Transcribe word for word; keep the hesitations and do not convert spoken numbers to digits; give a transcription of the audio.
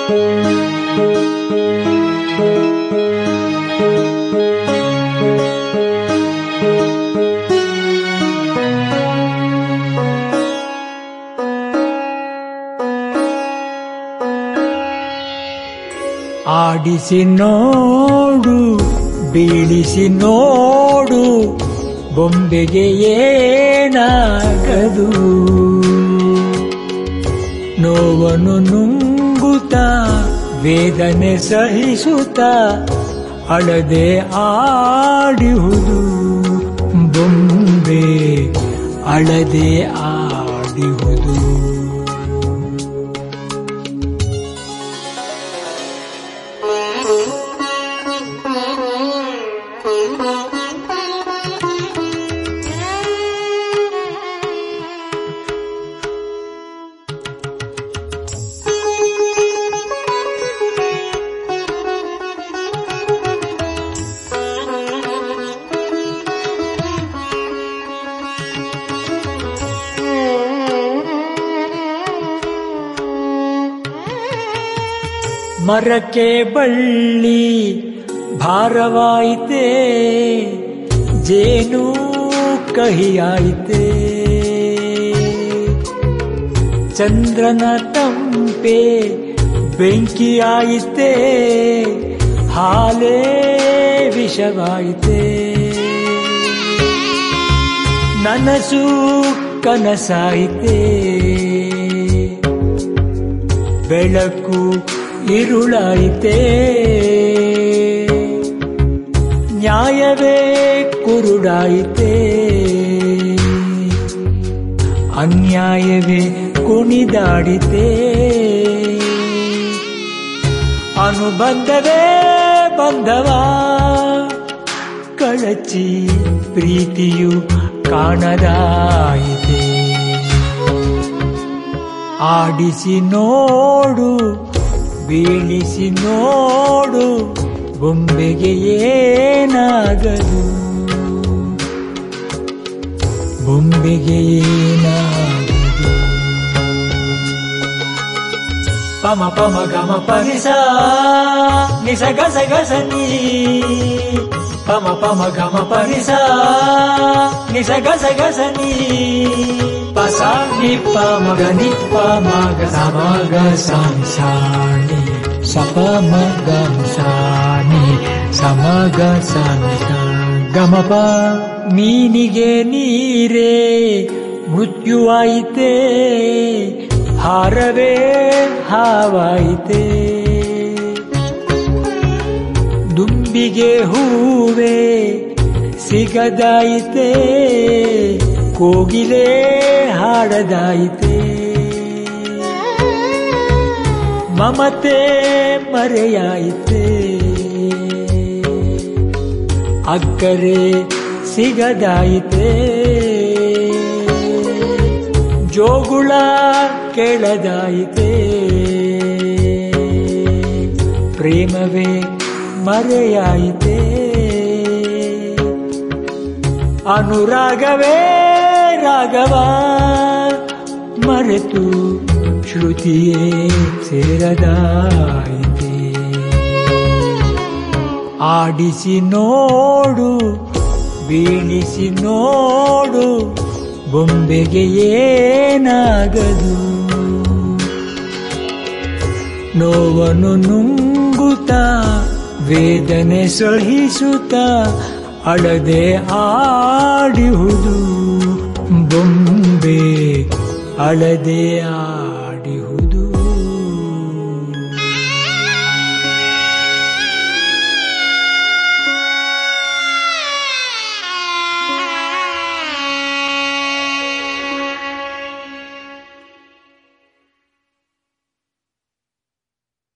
ಆಡಿಸಿ ನೋಡು, ಬೀಳಿಸಿ ನೋಡು, ಬೊಂಬೆಗೆ ಏನಾಗದು. ನೋವನ್ನು ನುಂಗುತ್ತಾ ವೇದನೆ ಸಹಿಸುತ್ತಾ ಅಳದೆ ಆಡಿಹುದು ಬೊಂಬೆ, ಅಳದೆ ಆಡಿಹುದು. ಮರಕ್ಕೆ ಬಳ್ಳಿ ಭಾರವಾಯಿತೆ, ಜೇನು ಕಹಿಯಾಯಿತೆ. ಚಂದ್ರನ ತಂಪೆ ಬೆಂಕಿಯಾಯಿತೆ, ಹಾಲೇ ವಿಷವಾಯಿತೆ. ನನಸು ಕನಸಾಯಿತೆ, ಬೆಳಕು ಇರುಳಾಯಿತೆ. ನ್ಯಾಯವೇ ಕುರುಡಾಯಿತೆ, ಅನ್ಯಾಯವೇ ಕುಣಿದಾಡಿತೆ. ಅನುಬಂಧವೇ ಬಂಧವ ಕಳಚಿ ಪ್ರೀತಿಯು ಕಾಣದಾಯಿತೆ. ಆಡಿಸಿ ನೋಡು, ಬೀಳಿಸಿ ನೋಡು, ಬೊಂಬೆಗೆ ಏನಾಗದು, ಬೊಂಬೆಗೆ ಏನಾಗದು. ಪಮ ಪಮ ಗಮ ಪರಿಸ ನಿಸ ಗಸ ಗಸ ನೀ, ಪಮ ಪಮ ಗಮ ಪರಿಸ ನಿಸ ಗಸ ಗಸ ನೀ. ಪಸ ನಿಪ್ಪ ಮಗ ನಿಪ್ಪ ಮಗ ಸಮಗ ಸಂಸಾಣಿ, ಸಪ ಮಗ ಸಾಣಿ ಸಮಗ ಸಂಸ. ಗಮಪ ಮೀನಿಗೆ ನೀರೇ ಮೃತ್ಯುವಾಯಿತೆ, ಹಾರವೇ ಹಾವಾಯಿತೆ. ದುಂಬಿಗೆ ಹೂವೇ ಸಿಗದಾಯಿತೆ, ಕೋಗಿಲೆ ಹಾಡದಾಯಿತೆ. ಮಮತೆ ಮರೆಯಾಯಿತೆ, ಅಕ್ಕರೆ ಸಿಗದಾಯಿತೆ. ಜೋಗುಳ ಕೆಳದಾಯಿತೆ, ಪ್ರೇಮವೇ ಮರೆಯಾಯಿತೆ. ಅನುರಾಗವೇ ರಾಗವ ಮರೆತು ಶ್ರುತಿಯೇ ಸೇರದಾಯಿತೆ. ಆಡಿಸಿ ನೋಡು, ಬೀಳಿಸಿ ನೋಡು, ಬೊಂಬೆಗೆ ಏನಾಗದು. ನೋವನ್ನು ನುಂಗುತ್ತಾ ವೇದನೆ ಸಹಿಸುತ್ತಾ ಅಳದೆ ಆಡಿಹುದು ಬೊಂಬೆ, ಅಳದೆ ಆ